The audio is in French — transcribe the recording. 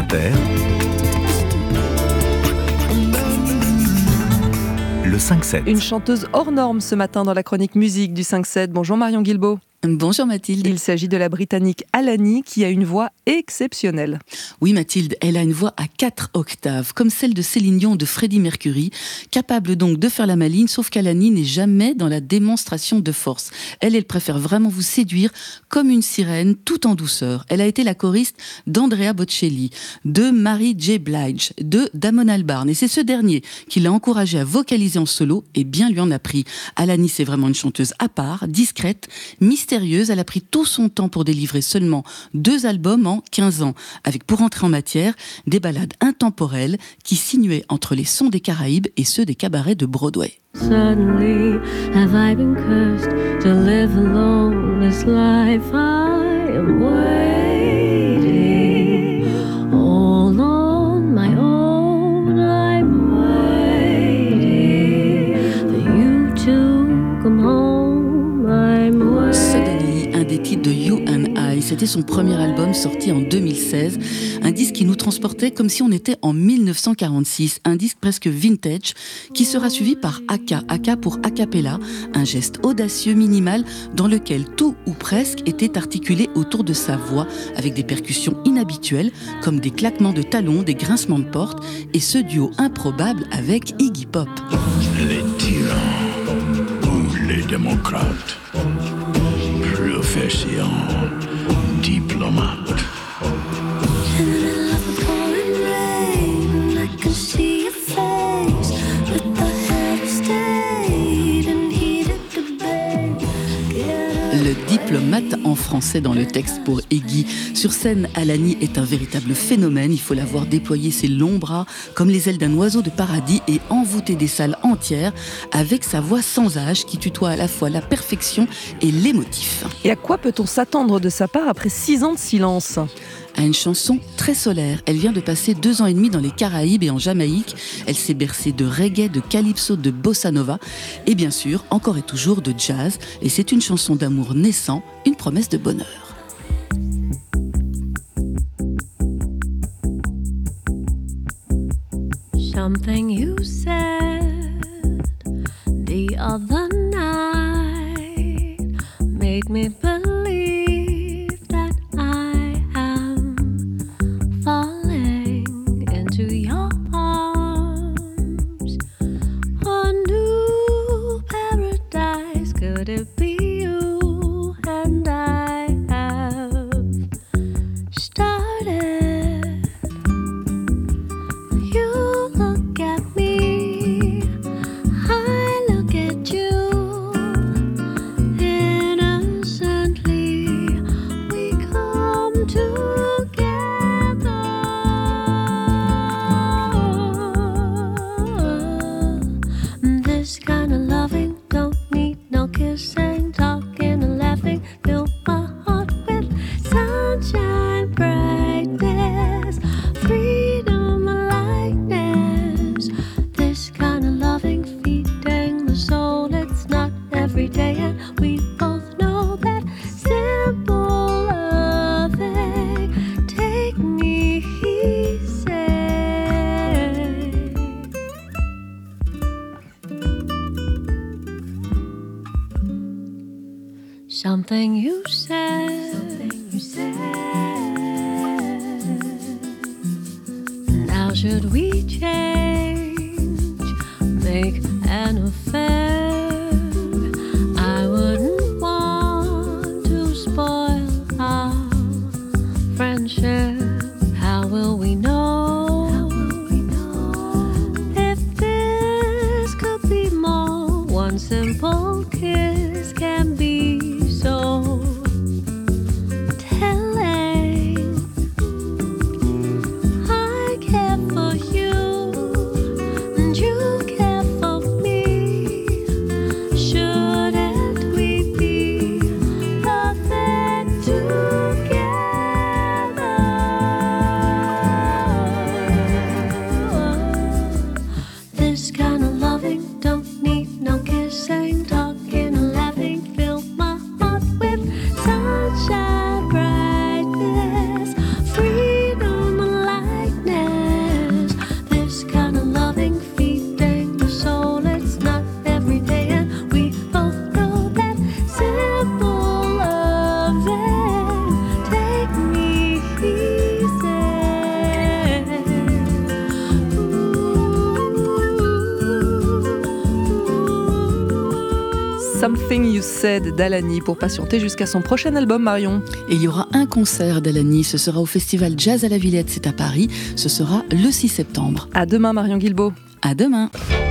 Inter, le 5-7. Une chanteuse hors norme ce matin dans la chronique musique du 5-7. Bonjour Marion Guilbault. Bonjour Mathilde. Il s'agit de la Britannique Alani qui a une voix exceptionnelle. Oui Mathilde, elle a une voix à 4 octaves, comme celle de Céline Dion ou de Freddie Mercury, capable donc de faire la maline, sauf qu'Alani n'est jamais dans la démonstration de force. Elle préfère vraiment vous séduire comme une sirène, tout en douceur. Elle a été la choriste d'Andrea Bocelli, de Mary J. Blige, de Damon Albarn, et c'est ce dernier qui l'a encouragée à vocaliser en solo, et bien lui en a pris. Alani, c'est vraiment une chanteuse à part, discrète, mystérieuse. Elle a pris tout son temps pour délivrer seulement 2 albums en 15 ans, avec, pour entrer en matière, des ballades intemporelles qui sinuaient entre les sons des Caraïbes et ceux des cabarets de Broadway. Suddenly have I been cursed to live alone this life I am waiting all on my own. I'm waiting for you to come home. I'm waiting. Suddenly, un des titres de You and I, c'était son premier album sorti en 2016, un disque qui nous transportait comme si on était en 1946, un disque presque vintage qui sera suivi par Aka pour a cappella, un geste audacieux minimal dans lequel tout ou presque était articulé autour de sa voix avec des percussions inhabituelles comme des claquements de talons, des grincements de portes et ce duo improbable avec Iggy Pop. Les tyrans ou les démocrates, profession diplomate. Le diplomate en français dans le texte pour Iggy. Sur scène, Alani est un véritable phénomène. Il faut la voir déployer ses longs bras comme les ailes d'un oiseau de paradis et envoûter des salles entières avec sa voix sans âge qui tutoie à la fois la perfection et l'émotif. Et à quoi peut-on s'attendre de sa part après 6 ans de silence ? À une chanson très solaire. Elle vient de passer 2 ans et demi dans les Caraïbes et en Jamaïque. Elle s'est bercée de reggae, de calypso, de bossa nova et bien sûr, encore et toujours de jazz. Et c'est une chanson d'amour naissant, une promesse de bonheur. Something you said the other night made me believe that I am falling into your arms. A new paradise, could it be you and I have started? You look at me, I look at you. Innocently, we come together. This kind of loving don't need no kissing, talking and laughing. Fill my heart with sunshine, brightness, freedom and lightness. This kind of loving feeding the soul, it's not every day, and we both know that simple loving. Take me easy. Something you said. Now should we change, make an affair? I wouldn't want to spoil our friendship. How will we know if this could be more? One simple kiss can be so telling. I care for you and you care for me. Shouldn't we be perfect together? Something You Said d'Alani pour patienter jusqu'à son prochain album, Marion. Et il y aura un concert d'Alani, ce sera au Festival Jazz à la Villette, c'est à Paris, ce sera le 6 septembre. À demain, Marion Guilbault. À demain.